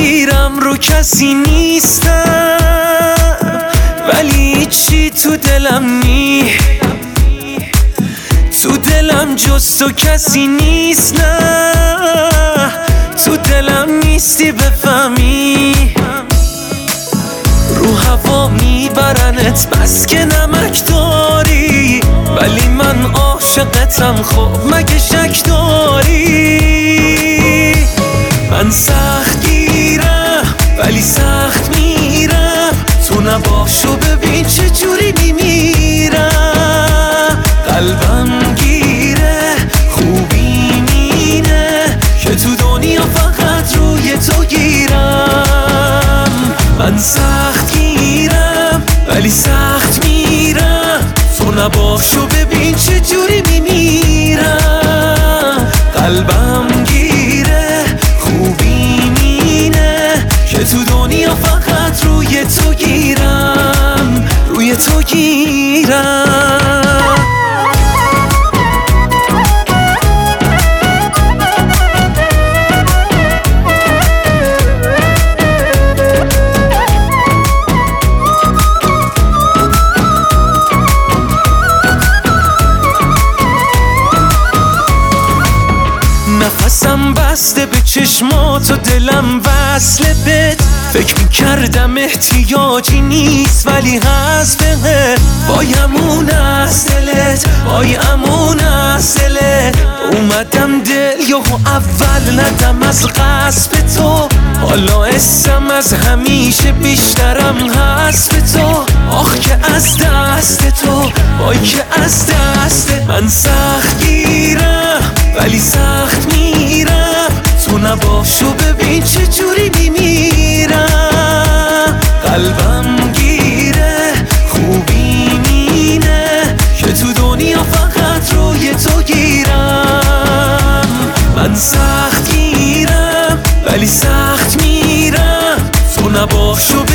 گیرم رو کسی نیستم، ولی چی تو دلم تو دلم جز تو کسی نیست. نه تو دلم نیستی بفهمی، رو هوا میبرنت بس که نمک داری، ولی من عاشقتم. خب مگه شک داری؟ من سخت گیرم ولی سخت میرم، تو نباشو ببین چه جوری میمیرم. قلبم گیره خوبی مینه که تو دنیا فقط روی تو گیرم. من سخت گیرم ولی سخت میرم، تو نباشو ببین چه جوری میمیرم. قلبم گیره خوبی مینه که تو دنیا فقط روی تو گیرم، روی تو گیرم. نفسم بسته به چشمات و دلم وصله بهت، فکر میکردم احتیاجی نیست ولی هست بهت. بایم از دلت، بایم از دلت، اومدم دل یهو اول ندم از قصب تو، حالا اسم از همیشه بیشترم هست به تو. آخ که از دست تو، وای که از دست من سخت گیرم ولی سخت میرم، تو نباشو ببین چه جوری میمیرم. قلبم گیره خوبی مینه که تو دنیا فقط روی تو گیرم. من سخت گیرم ولی سخت میرم، تو نباشو